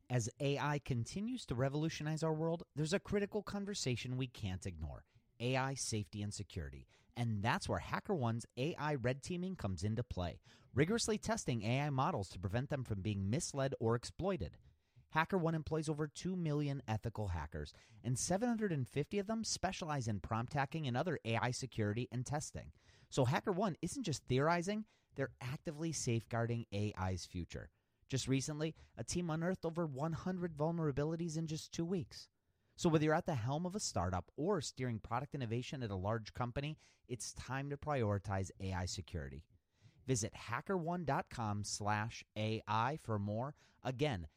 As AI continues to revolutionize our world, there's a critical conversation we can't ignore: AI safety and security. And that's where HackerOne's AI red teaming comes into play, rigorously testing AI models to prevent them from being misled or exploited. HackerOne employs over 2 million ethical hackers, and 750 of them specialize in prompt hacking and other AI security and testing. So HackerOne isn't just theorizing, they're actively safeguarding AI's future. Just recently, a team unearthed over 100 vulnerabilities in just 2 weeks. So whether you're at the helm of a startup or steering product innovation at a large company, it's time to prioritize AI security. Visit hackerone.com/AI for more. Again,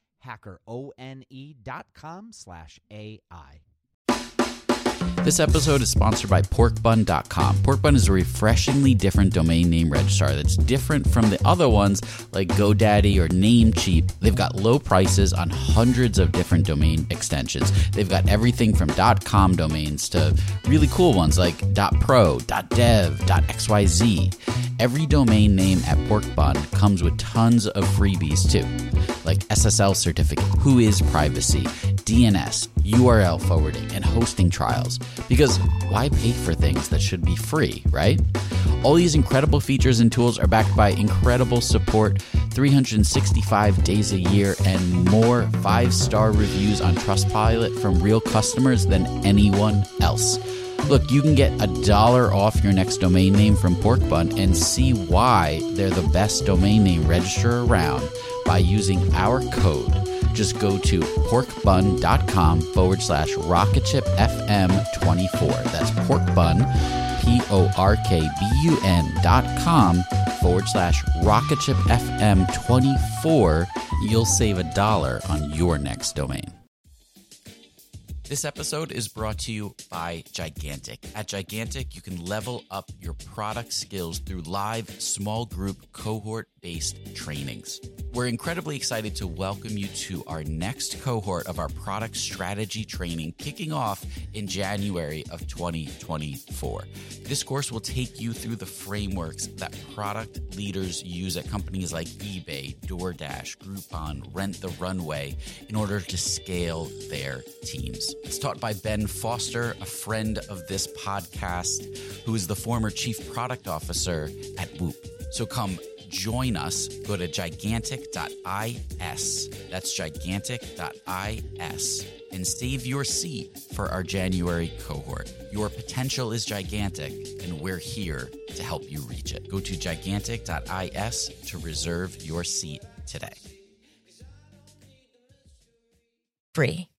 hackerone.com/AI. This episode is sponsored by porkbun.com. Porkbun is a refreshingly different domain name registrar that's different from the other ones like GoDaddy or Namecheap. They've got low prices on hundreds of different domain extensions. They've got everything from .com domains to really cool ones like .pro, .dev, .xyz. Every domain name at Porkbun comes with tons of freebies too, like SSL certificate, WHOIS privacy, DNS, URL forwarding, and hosting trials. Because why pay for things that should be free, right? All these incredible features and tools are backed by incredible support, 365 days a year, and more 5-star reviews on Trustpilot from real customers than anyone else. Look, you can get $1 off your next domain name from Porkbun and see why they're the best domain name registrar around by using our code. Just go to porkbun.com/rocketshipfm24. That's porkbun, porkbun.com/rocketshipfm24. You'll save $1 on your next domain. This episode is brought to you by Gigantic. At Gigantic, you can level up your product skills through live small group cohort-based trainings. We're incredibly excited to welcome you to our next cohort of our product strategy training kicking off in January of 2024. This course will take you through the frameworks that product leaders use at companies like eBay, DoorDash, Groupon, Rent the Runway in order to scale their teams. It's taught by Ben Foster, a friend of this podcast, who is the former chief product officer at Whoop. So come join us. Go to gigantic.is. That's gigantic.is. And save your seat for our January cohort. Your potential is gigantic, and we're here to help you reach it. Go to gigantic.is to reserve your seat today. Free.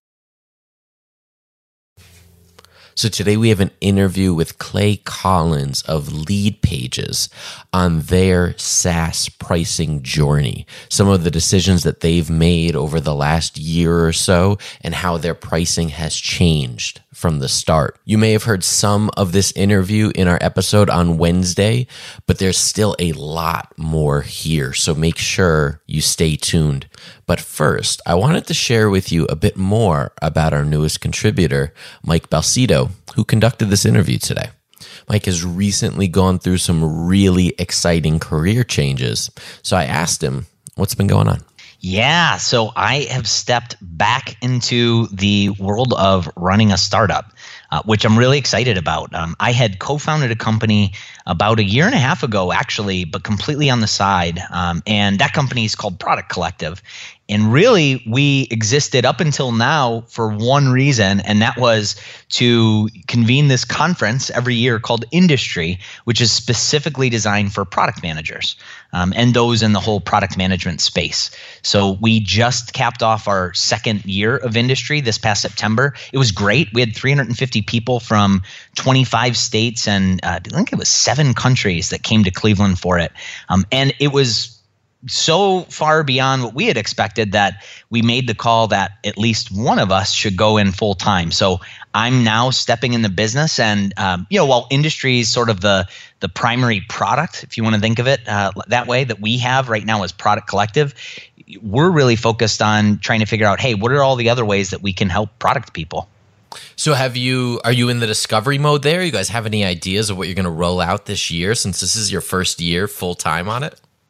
So today we have an interview with Clay Collins of Lead Pages on their SaaS pricing journey, some of the decisions that they've made over the last year or so, and how their pricing has changed from the start. You may have heard some of this interview in our episode on Wednesday, but there's still a lot more here, so make sure you stay tuned. But first, I wanted to share with you a bit more about our newest contributor, Mike Balsito, who conducted this interview today. Mike has recently gone through some really exciting career changes, so I asked him what's been going on. Yeah, so I have stepped back into the world of running a startup, which I'm really excited about. I had co-founded a company about a year and a half ago, actually, but completely on the side. And that company is called Product Collective. And really, we existed up until now for one reason, and that was to convene this conference every year called Industry, which is specifically designed for product managers and those in the whole product management space. So we just capped off our second year of Industry this past September. It was great. We had 350 people from 25 states and I think it was 7 countries that came to Cleveland for it. And it was so far beyond what we had expected that we made the call that at least one of us should go in full time. So I'm now stepping in the business, and while Industry is sort of the primary product, if you want to think of it that way, that we have right now as Product Collective, we're really focused on trying to figure out, hey, what are all the other ways that we can help product people? So are you in the discovery mode there? You guys have any ideas of what you're going to roll out this year, since this is your first year full time on it?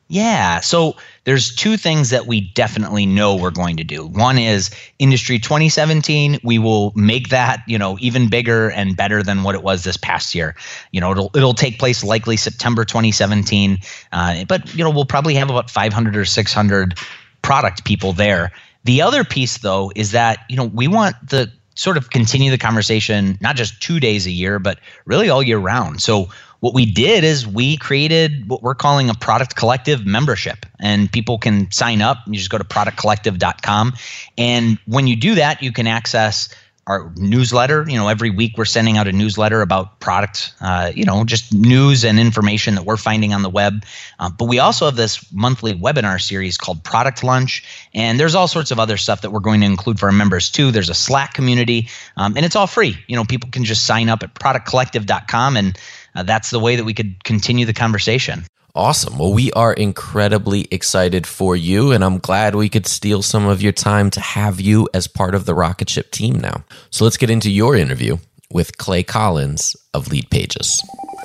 Yeah. So there's two things that we definitely know we're going to do. One is Industry 2017. We will make that, even bigger and better than what it was this past year. It'll take place likely September 2017. But we'll probably have about 500 or 600 product people there. The other piece, though, is that, we want the sort of continue the conversation, not just 2 days a year, but really all year round. So what we did is we created what we're calling a Product Collective membership, and people can sign up. You just go to productcollective.com. And when you do that, you can access our newsletter. Every week we're sending out a newsletter about product, just news and information that we're finding on the web. But we also have this monthly webinar series called Product Lunch. And there's all sorts of other stuff that we're going to include for our members too. There's a Slack community, and it's all free. People can just sign up at productcollective.com, and that's the way that we could continue the conversation. Awesome. Well, we are incredibly excited for you, and I'm glad we could steal some of your time to have you as part of the Rocket Ship team now. So let's get into your interview with Clay Collins of Lead Pages.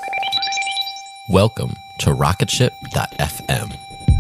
Welcome to Rocketship.fm,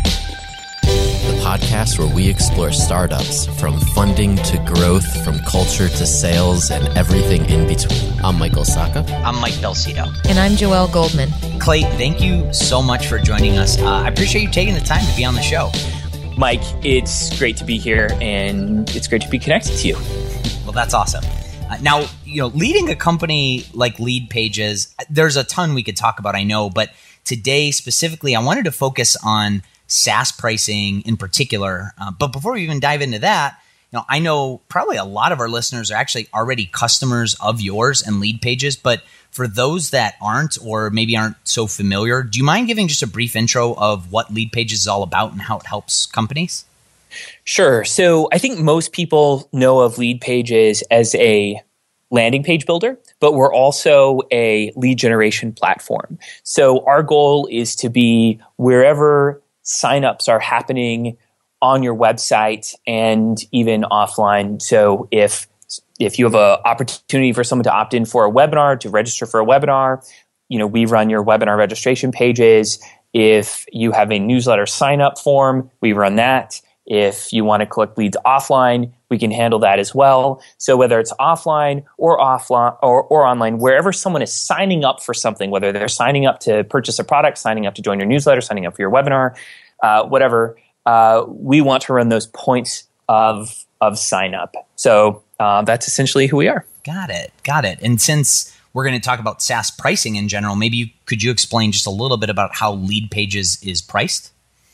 the podcast where we explore startups from funding to growth, from culture to sales, and everything in between. I'm Michael Sacca. I'm Mike Belsito. And I'm Joelle Goldman. Clay, thank you so much for joining us. I appreciate you taking the time to be on the show. Mike, it's great to be here, and it's great to be connected to you. Well, that's awesome. Now, leading a company like Lead Pages, there's a ton we could talk about, I know, but today specifically, I wanted to focus on SaaS pricing in particular. But before we even dive into that, I know probably a lot of our listeners are actually already customers of yours and Lead Pages, but for those that aren't or maybe aren't so familiar, do you mind giving just a brief intro of what Lead Pages is all about and how it helps companies? Sure. So I think most people know of Lead Pages as a landing page builder, but we're also a lead generation platform. So our goal is to be wherever signups are happening on your website and even offline. So if you have an opportunity for someone to opt in for a webinar, to register for a webinar, we run your webinar registration pages. If you have a newsletter sign up form, we run that. If you want to collect leads offline, we can handle that as well. So whether it's offline or online, wherever someone is signing up for something, whether they're signing up to purchase a product, signing up to join your newsletter, signing up for your webinar, whatever, we want to run those points of sign up. So that's essentially who we are. Got it. And since we're going to talk about SaaS pricing in general, could you explain just a little bit about how Lead Pages is priced?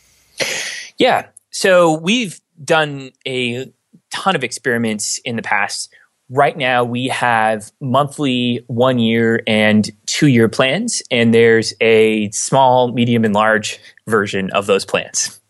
Yeah. So we've done a ton of experiments in the past. Right now, we have monthly 1 year and 2 year plans, and there's a small, medium, and large version of those plans.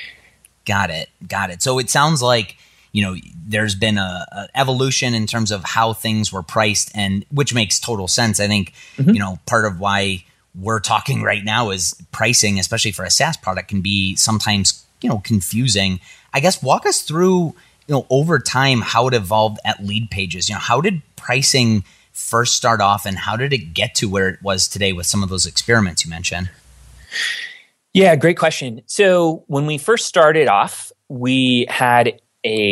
Got it. So it sounds like, there's been a evolution in terms of how things were priced, and which makes total sense. I think, part of why we're talking right now is pricing, especially for a SaaS product, can be sometimes confusing. I guess walk us through, over time, how it evolved at Lead Pages. How did pricing first start off, and how did it get to where it was today with some of those experiments you mentioned? Yeah, great question. So when we first started off, we had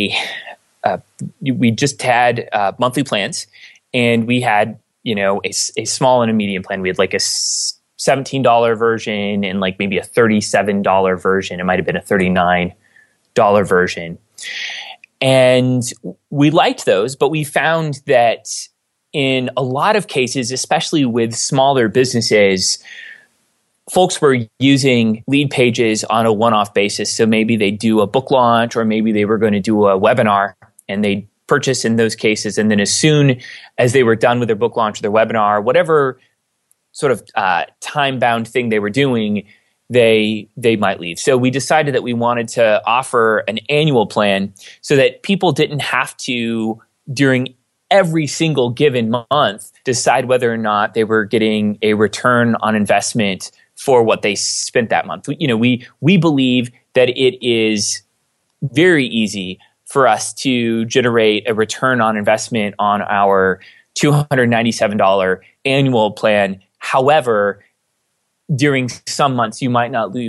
we just had monthly plans, and we had a small and a medium plan. We had like a $17 version and like maybe a $37 version. It might have been a $39 version. And we liked those, but we found that in a lot of cases, especially with smaller businesses, folks were using Lead Pages on a one-off basis. So maybe they do a book launch, or maybe they were going to do a webinar, and they purchase in those cases. And then as soon as they were done with their book launch or their webinar, whatever sort of time-bound thing they were doing, they might leave. So we decided that we wanted to offer an annual plan so that people didn't have to, during every single given month, decide whether or not they were getting a return on investment for what they spent that month. We believe that it is very easy for us to generate a return on investment on our $297 annual plan. However, during some months you might not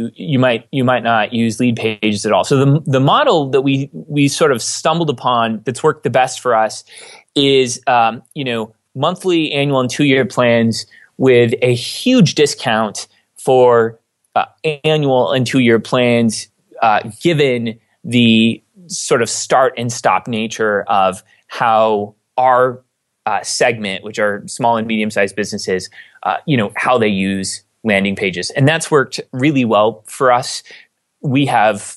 use lead pages at all. So the model that we sort of stumbled upon that's worked the best for us is monthly, annual, and 2-year plans with a huge discount for annual and 2-year plans, given the sort of start and stop nature of how our segment, which are small and medium-sized businesses, how they use landing pages. And that's worked really well for us. We have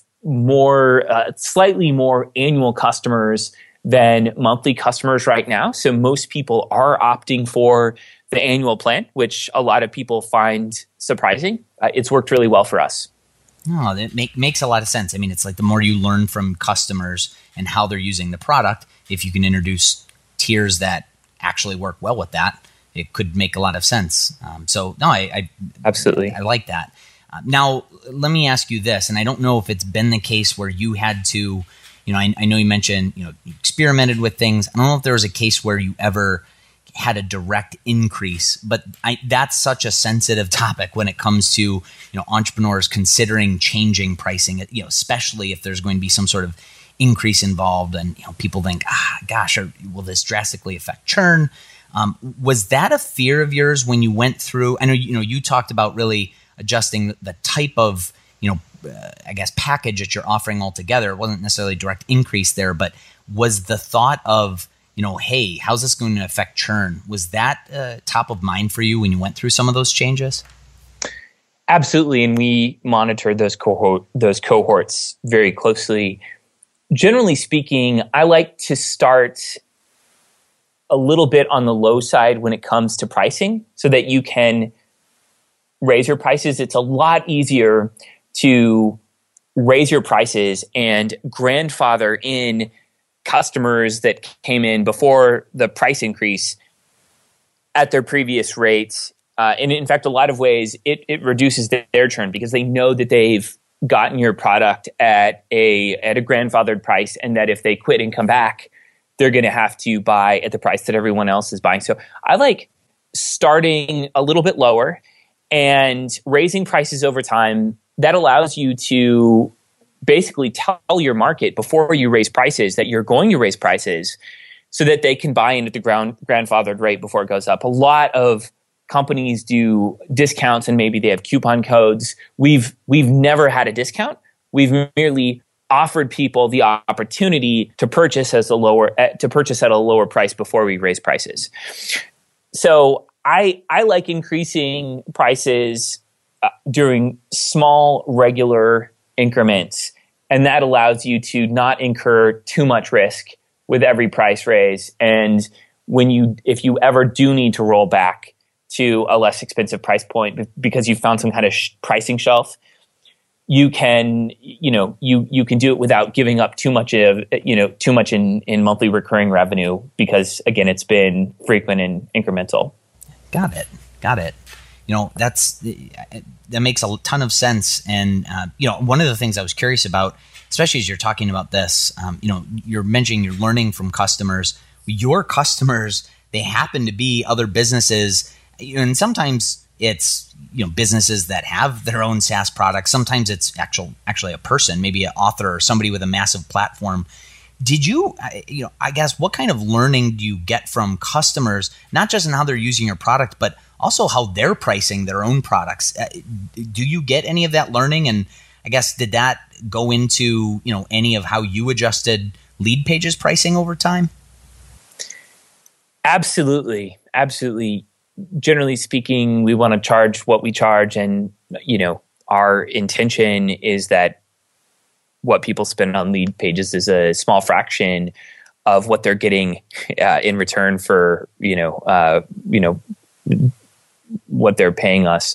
slightly more annual customers than monthly customers right now. So most people are opting for the annual plan, which a lot of people find surprising. It's worked really well for us. No, that makes a lot of sense. I mean, it's like the more you learn from customers and how they're using the product, if you can introduce tiers that actually work well with that, it could make a lot of sense. I absolutely, I like that. Now, let me ask you this, and I don't know if it's been the case where you had to, I know you mentioned, you experimented with things. I don't know if there was a case where you ever had a direct increase, but that's such a sensitive topic when it comes to, entrepreneurs considering changing pricing, especially if there's going to be some sort of increase involved and, people think, will this drastically affect churn? Was that a fear of yours when you went through? I know you talked about really adjusting the type of package that you're offering altogether. It wasn't necessarily a direct increase there, but was the thought of hey, how's this going to affect churn? Was that top of mind for you when you went through some of those changes? Absolutely, and we monitored those cohorts very closely. Generally speaking, I like to start a little bit on the low side when it comes to pricing so that you can raise your prices. It's a lot easier to raise your prices and grandfather in customers that came in before the price increase at their previous rates. And in fact, a lot of ways, it reduces their churn because they know that they've gotten your product at a grandfathered price, and that if they quit and come back, they're going to have to buy at the price that everyone else is buying. So I like starting a little bit lower and raising prices over time. That allows you to basically tell your market before you raise prices that you're going to raise prices so that they can buy in at the grandfathered rate before it goes up. A lot of companies do discounts and maybe they have coupon codes. We've never had a discount. We've merely offered people the opportunity to purchase at a lower price before we raise prices. So I like increasing prices during small, regular increments, and that allows you to not incur too much risk with every price raise. And if you ever do need to roll back to a less expensive price point because you found some kind of pricing shelf, you can you can do it without giving up too much in monthly recurring revenue because again it's been frequent and incremental. Got it. That makes a ton of sense. And one of the things I was curious about, especially as you're talking about this, you're mentioning you're learning from customers. Your customers, they happen to be other businesses, and sometimes it's businesses that have their own SaaS products. Sometimes it's actually a person, maybe an author or somebody with a massive platform. Did you, I guess, what kind of learning do you get from customers, not just in how they're using your product, but also how they're pricing their own products? Do you get any of that learning? And I guess, did that go into, any of how you adjusted Lead Pages pricing over time? Absolutely. Generally speaking, we want to charge what we charge. And, our intention is that what people spend on Lead Pages is a small fraction of what they're getting in return for, what they're paying us.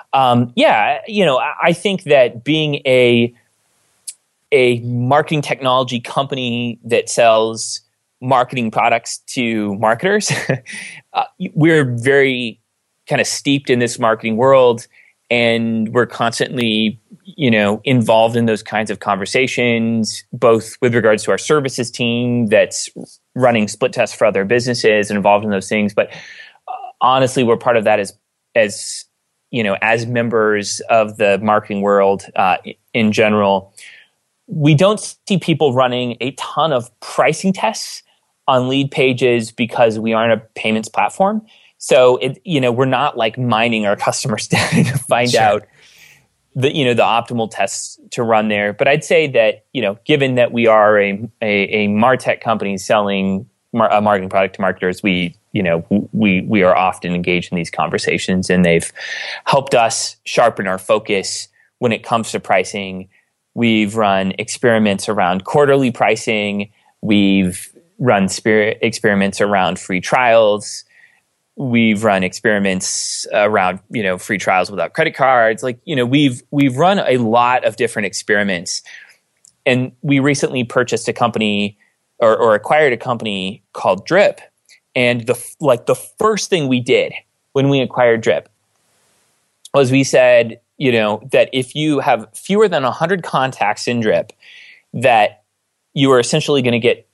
I think that being a marketing technology company that sells marketing products to marketers, we're very kind of steeped in this marketing world, and we're constantly, involved in those kinds of conversations, both with regards to our services team that's running split tests for other businesses and involved in those things. But honestly, we're part of that as as members of the marketing world in general, we don't see people running a ton of pricing tests on lead pages because we aren't a payments platform. So we're not like mining our customers data to find out the optimal tests to run there. But I'd say that, given that we are a MarTech company selling a marketing product to marketers, we are often engaged in these conversations, and they've helped us sharpen our focus when it comes to pricing. We've run experiments around quarterly pricing. We've run experiments around free trials. We've run experiments around, free trials without credit cards. We've run a lot of different experiments. And we recently purchased a company or acquired a company called Drip. And the first thing we did when we acquired Drip was we said, that if you have fewer than 100 contacts in Drip, that you are essentially going to get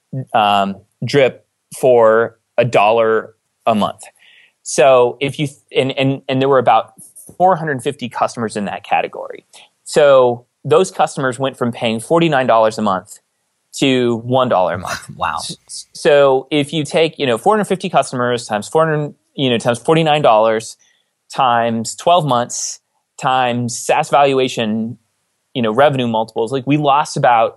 Drip for $1 a month. So if you and there were about 450 customers in that category. So those customers went from paying $49 a month to $1 a month. Wow. So if you take, 450 customers times times $49 times 12 months times SaaS valuation, revenue multiples, we lost about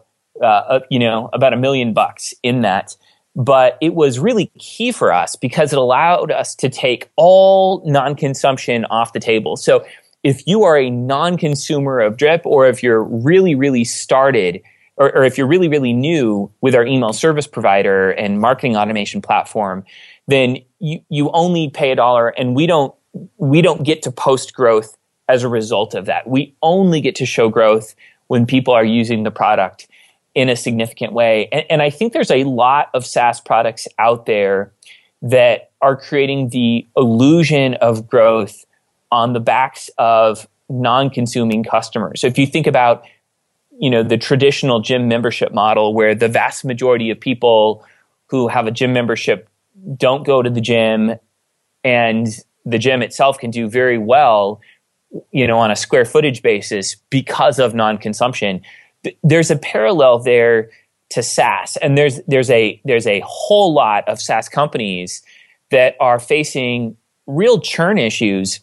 $1 million in that. But it was really key for us because it allowed us to take all non-consumption off the table. So if you are a non-consumer of Drip, or if you're really, really started, or if you're really, really new with our email service provider and marketing automation platform, then you only pay $1, and we don't get to post growth as a result of that. We only get to show growth when people are using the product in a significant way. And I think there's a lot of SaaS products out there that are creating the illusion of growth on the backs of non-consuming customers. So if you think about, the traditional gym membership model, where the vast majority of people who have a gym membership don't go to the gym, and the gym itself can do very well, on a square footage basis because of non-consumption. There's a parallel there to SaaS, and there's a whole lot of SaaS companies that are facing real churn issues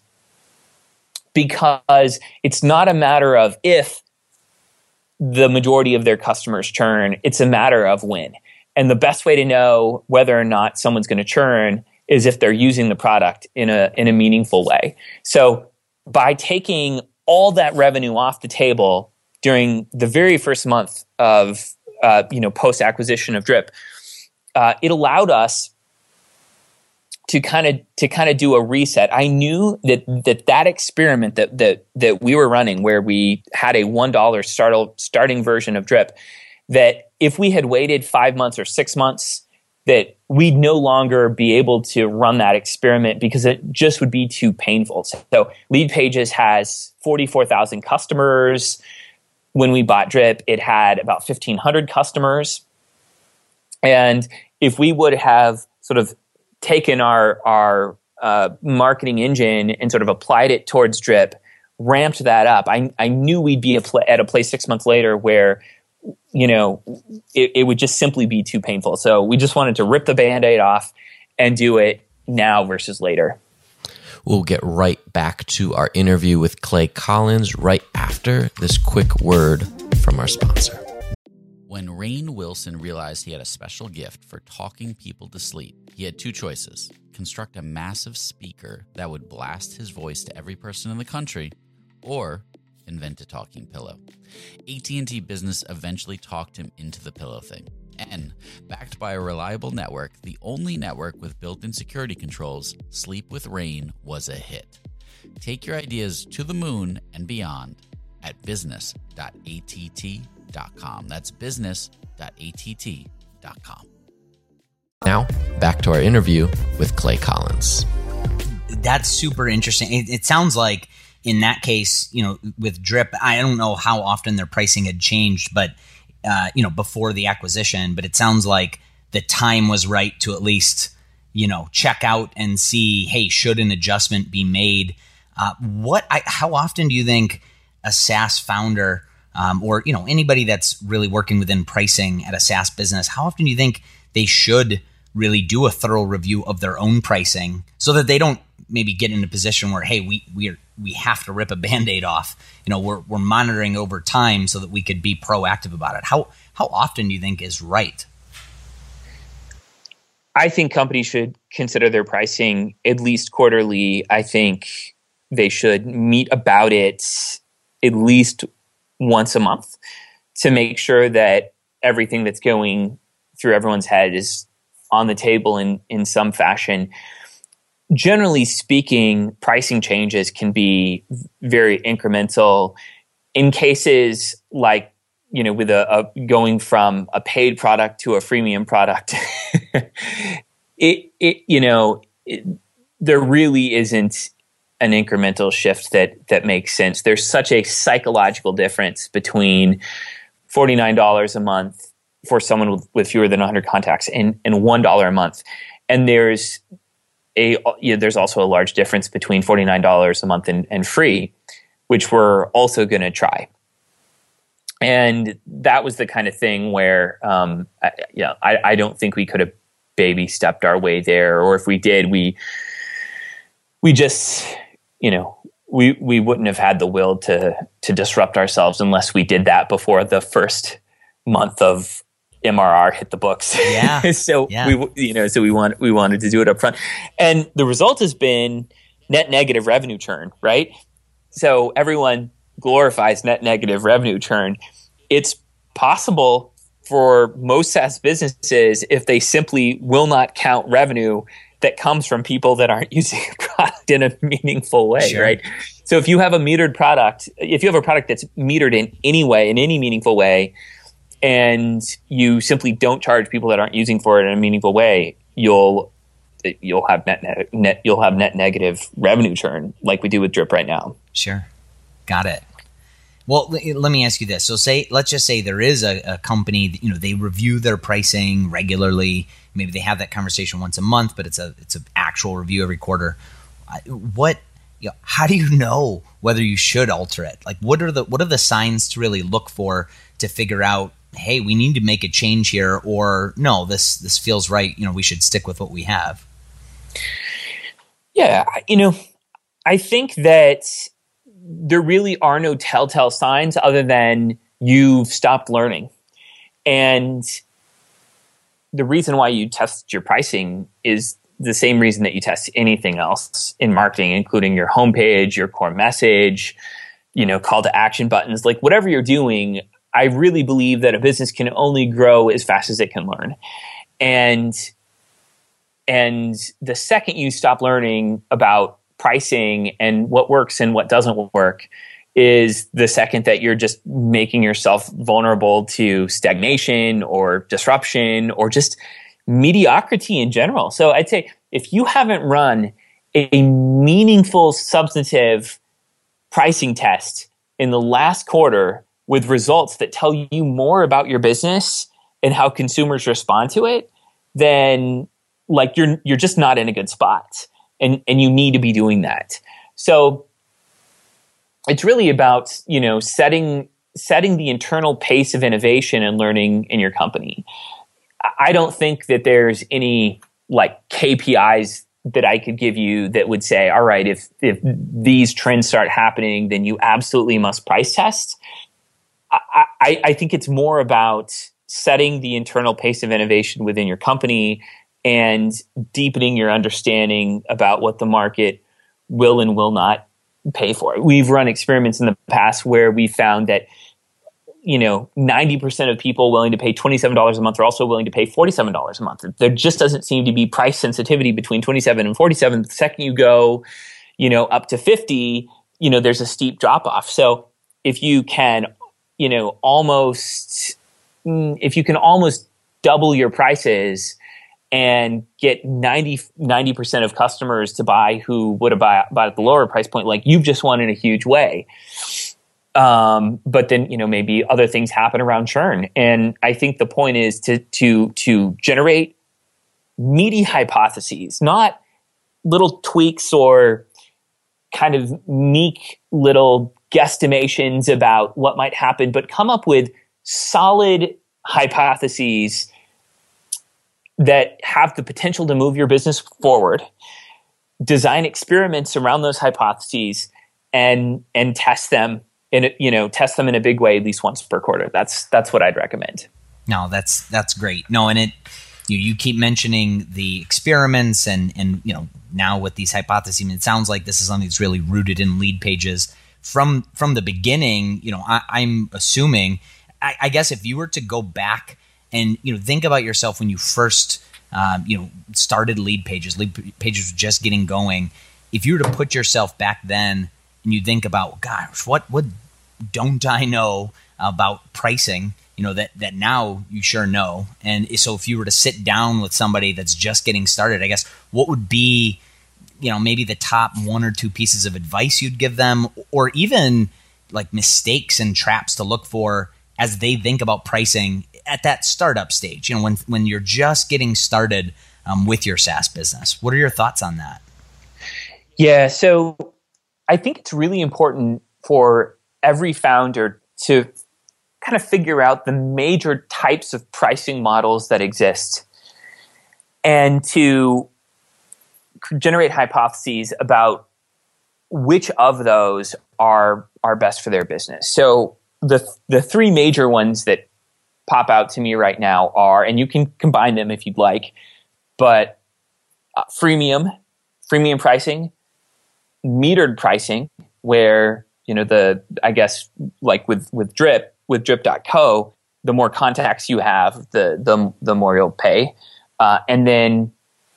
because it's not a matter of if the majority of their customers churn, it's a matter of when. And the best way to know whether or not someone's going to churn is if they're using the product in a meaningful way. So by taking all that revenue off the table during the very first month of post acquisition of Drip, it allowed us to kind of do a reset. I knew that experiment that we were running, where we had a $1 starting version of Drip, that if we had waited 5 months or 6 months, that we'd no longer be able to run that experiment because it just would be too painful. So Lead Pages has 44,000 customers. When we bought Drip, it had about 1,500 customers. And if we would have sort of taken our marketing engine and sort of applied it towards Drip, ramped that up, I knew we'd be at a place 6 months later where it would just simply be too painful. So we just wanted to rip the Band-Aid off and do it now versus later. We'll get right back to our interview with Clay Collins right after this quick word from our sponsor. When Rainn Wilson realized he had a special gift for talking people to sleep, he had two choices: construct a massive speaker that would blast his voice to every person in the country, or invent a talking pillow. AT&T Business eventually talked him into the pillow thing. And, backed by a reliable network, the only network with built-in security controls, Sleep with Rainn was a hit. Take your ideas to the moon and beyond at business.att.com. That's business.att.com. Now, back to our interview with Clay Collins. That's super interesting. It sounds like in that case, with Drip, I don't know how often their pricing had changed, but before the acquisition, but it sounds like the time was right to at least, check out and see, hey, should an adjustment be made? How often do you think a SaaS founder or anybody that's really working within pricing at a SaaS business, how often do you think they should really do a thorough review of their own pricing so that they don't maybe get in a position where, hey, we have to rip a Band-Aid off? We're monitoring over time so that we could be proactive about it. How often do you think is right? I think companies should consider their pricing at least quarterly. I think they should meet about it at least once a month to make sure that everything that's going through everyone's head is on the table in some fashion. Generally speaking, pricing changes can be very incremental in cases like, with a going from a paid product to a freemium product. There really isn't an incremental shift that makes sense. There's such a psychological difference between $49 a month for someone with fewer than 100 contacts and $1 a month. And there's also a large difference between $49 a month and free, which we're also going to try. And that was the kind of thing where, I don't think we could have baby stepped our way there. Or if we did, we just, we wouldn't have had the will to disrupt ourselves unless we did that before the first month of MRR hit the books. Yeah. we wanted to do it up front. And the result has been net negative revenue churn, right? So everyone glorifies net negative revenue churn. It's possible for most SaaS businesses if they simply will not count revenue that comes from people that aren't using a product in a meaningful way, sure. Right? So if you have a metered product, if you have a product that's metered in any way, in any meaningful way, and you simply don't charge people that aren't using for it in a meaningful way, you'll have net negative revenue churn like we do with Drip right now. Sure. Got it. Well, let me ask you this. So let's just say there is a company, they review their pricing regularly. Maybe they have that conversation once a month, but it's an actual review every quarter. How do you know whether you should alter it? Like, what are the signs to really look for to figure out, hey, we need to make a change here, or no, this feels right. We should stick with what we have. Yeah, I think that there really are no telltale signs other than you've stopped learning. And the reason why you test your pricing is the same reason that you test anything else in marketing, including your homepage, your core message, call to action buttons, like whatever you're doing. I really believe that a business can only grow as fast as it can learn. And the second you stop learning about pricing and what works and what doesn't work is the second that you're just making yourself vulnerable to stagnation or disruption or just mediocrity in general. So I'd say if you haven't run a meaningful, substantive pricing test in the last quarter with results that tell you more about your business and how consumers respond to it, then you're just not in a good spot. And you need to be doing that. So it's really about, setting the internal pace of innovation and learning in your company. I don't think that there's any KPIs that I could give you that would say, all right, if these trends start happening, then you absolutely must price test. I think it's more about setting the internal pace of innovation within your company and deepening your understanding about what the market will and will not pay for. We've run experiments in the past where we found that 90% of people willing to pay $27 a month are also willing to pay $47 a month. There just doesn't seem to be price sensitivity between 27 and 47. The second you go, up to 50, there's a steep drop off. So if you can, almost double your prices and get 90% of customers to buy who would have bought at the lower price point, you've just won in a huge way. But then, maybe other things happen around churn. And I think the point is to generate meaty hypotheses, not little tweaks or kind of meek little guesstimations about what might happen, but come up with solid hypotheses that have the potential to move your business forward, design experiments around those hypotheses, and test them in a big way at least once per quarter. That's what I'd recommend. No, that's great. No, and you keep mentioning the experiments and now with these hypotheses, it sounds like this is something that's really rooted in Lead Pages from the beginning. I'm assuming, I guess if you were to go back and think about yourself when you first started Lead Pages were just getting going. If you were to put yourself back then and you think about, gosh, what don't I know about pricing? That now you sure know. And so if you were to sit down with somebody that's just getting started, I guess what would be, maybe the top one or two pieces of advice you'd give them, or even like mistakes and traps to look for as they think about pricing at that startup stage, when you're just getting started with your SaaS business. What are your thoughts on that? Yeah, so I think it's really important for every founder to kind of figure out the major types of pricing models that exist and to generate hypotheses about which of those are best for their business. So the three major ones that pop out to me right now are, and you can combine them if you'd like, but freemium pricing, metered pricing, where with Drip.co, the more contacts you have, the more you'll pay. And then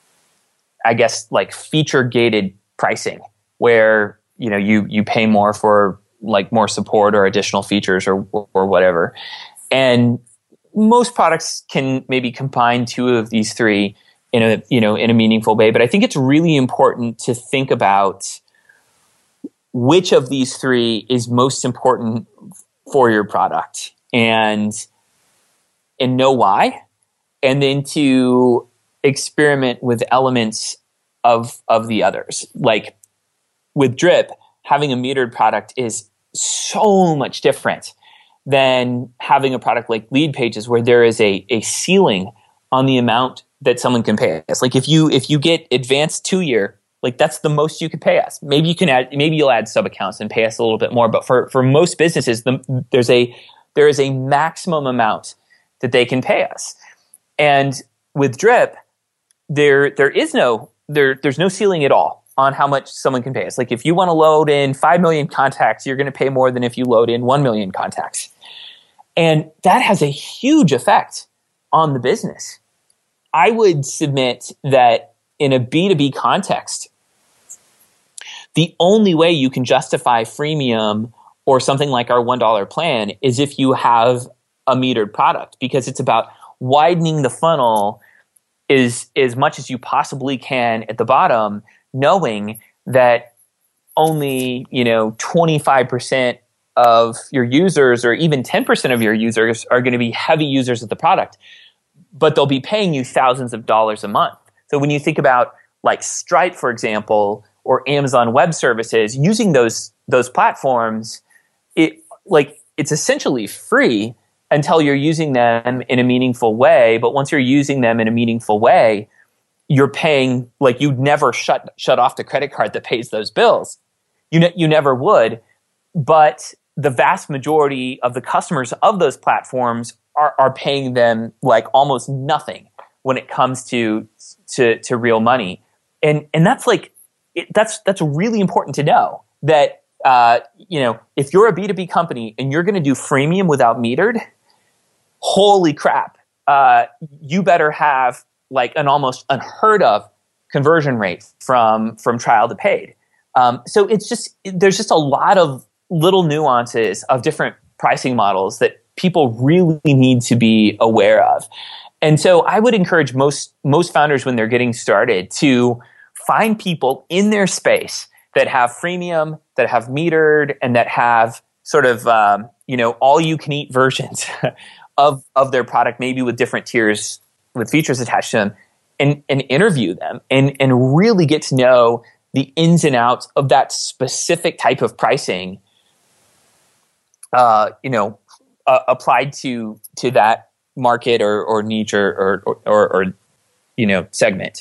I guess like feature gated pricing, where you pay more for like more support or additional features or whatever. And most products can maybe combine two of these three in a meaningful way. But I think it's really important to think about which of these three is most important for your product and know why, and then to experiment with elements of the others. Like with Drip, having a metered product is so much different than having a product like Lead Pages, where there is a ceiling on the amount that someone can pay us. Like if you get advanced 2-year, like that's the most you could pay us. Maybe you'll add sub accounts and pay us a little bit more. But for most businesses, there is a maximum amount that they can pay us. And with Drip, there's no ceiling at all on how much someone can pay us. Like if you want to load in 5 million contacts, you're going to pay more than if you load in 1 million contacts. And that has a huge effect on the business. I would submit that in a B2B context, the only way you can justify freemium or something like our $1 plan is if you have a metered product, because it's about widening the funnel as much as you possibly can at the bottom, knowing that only 25% of your users or even 10% of your users are going to be heavy users of the product, but they'll be paying you thousands of dollars a month. So when you think about like Stripe, for example, or Amazon Web Services, using those platforms, it's essentially free until you're using them in a meaningful way. But once you're using them in a meaningful way, you're paying, like you'd never shut off the credit card that pays those bills. You never would. But the vast majority of the customers of those platforms are paying them like almost nothing when it comes to real money. And that's like, that's really important to know that, if you're a B2B company and you're going to do freemium without metered, holy crap, you better have like an almost unheard of conversion rate from trial to paid. So there's just a lot of little nuances of different pricing models that people really need to be aware of. And so I would encourage most founders when they're getting started to find people in their space that have freemium, that have metered, and that have sort of all you can eat versions of their product, maybe with different tiers with features attached to them, and interview them and really get to know the ins and outs of that specific type of pricing, applied to that market or niche or segment.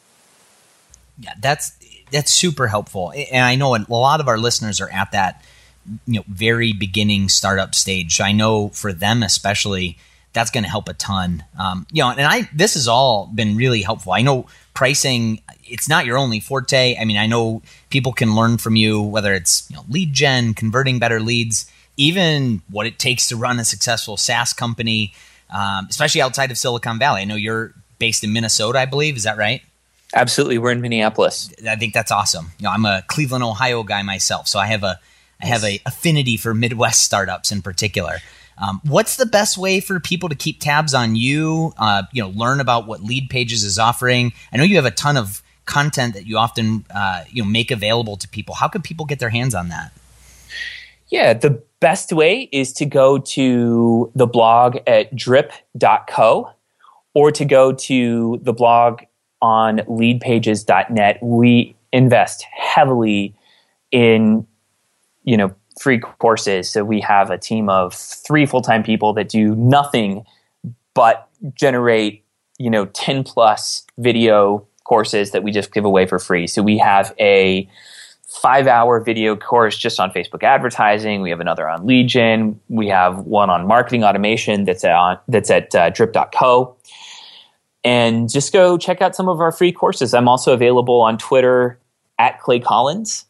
Yeah, that's super helpful. And I know a lot of our listeners are at that very beginning startup stage. So I know for them especially, that's going to help a ton. This has all been really helpful. I know pricing, it's not your only forte. I mean, I know people can learn from you, whether it's lead gen, converting better leads, even what it takes to run a successful SaaS company, especially outside of Silicon Valley. I know you're based in Minnesota, I believe. Is that right? Absolutely. We're in Minneapolis. I think that's awesome. I'm a Cleveland, Ohio guy myself, so I have a affinity for Midwest startups in particular. What's the best way for people to keep tabs on you? Learn about what Lead Pages is offering. I know you have a ton of content that you often make available to people. How can people get their hands on that? Yeah, the best way is to go to the blog at drip.co or to go to the blog on leadpages.net. We invest heavily in free courses. So we have a team of 3 full-time people that do nothing but generate 10 plus video courses that we just give away for free. So we have a 5-hour video course just on Facebook advertising. We have another on lead gen. We have one on marketing automation that's at drip.co. And just go check out some of our free courses. I'm also available on Twitter at Clay Collins.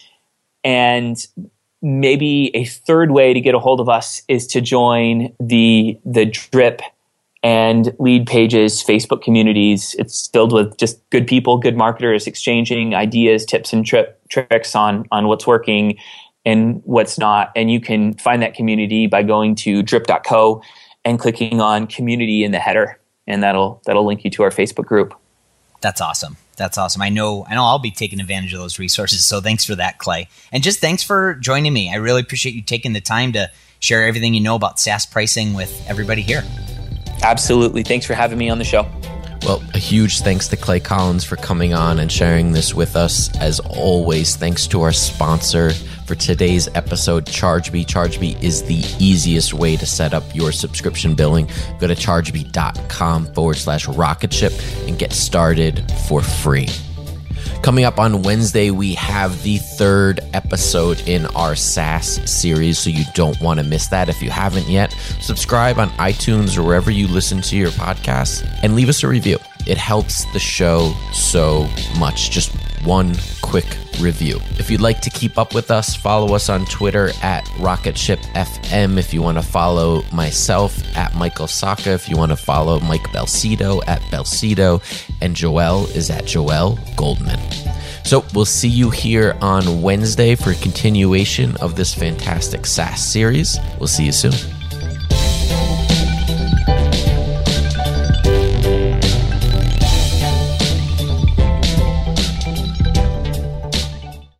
And maybe a third way to get a hold of us is to join the Drip and Lead Pages Facebook communities. It's filled with just good people, good marketers exchanging ideas, tips, and tricks on what's working and what's not. And you can find that community by going to drip.co and clicking on community in the header. And that'll link you to our Facebook group. That's awesome. That's awesome. I know I'll be taking advantage of those resources. So thanks for that, Clay. And just thanks for joining me. I really appreciate you taking the time to share everything you know about SaaS pricing with everybody here. Absolutely. Thanks for having me on the show. Well, a huge thanks to Clay Collins for coming on and sharing this with us. As always, thanks to our sponsor for today's episode, ChargeBee. ChargeBee is the easiest way to set up your subscription billing. Go to chargebee.com/rocketship and get started for free. Coming up on Wednesday, we have the 3rd episode in our SaaS series, so you don't want to miss that. If you haven't yet, subscribe on iTunes or wherever you listen to your podcasts and leave us a review. It helps the show so much. Just one quick review. If you'd like to keep up with us, follow us on Twitter at RocketShipFM. If you want to follow myself at Michael Saka. If you want to follow Mike Belcito at Belcito. And Joelle is at Joelle Goldman. So we'll see you here on Wednesday for a continuation of this fantastic SaaS series. We'll see you soon.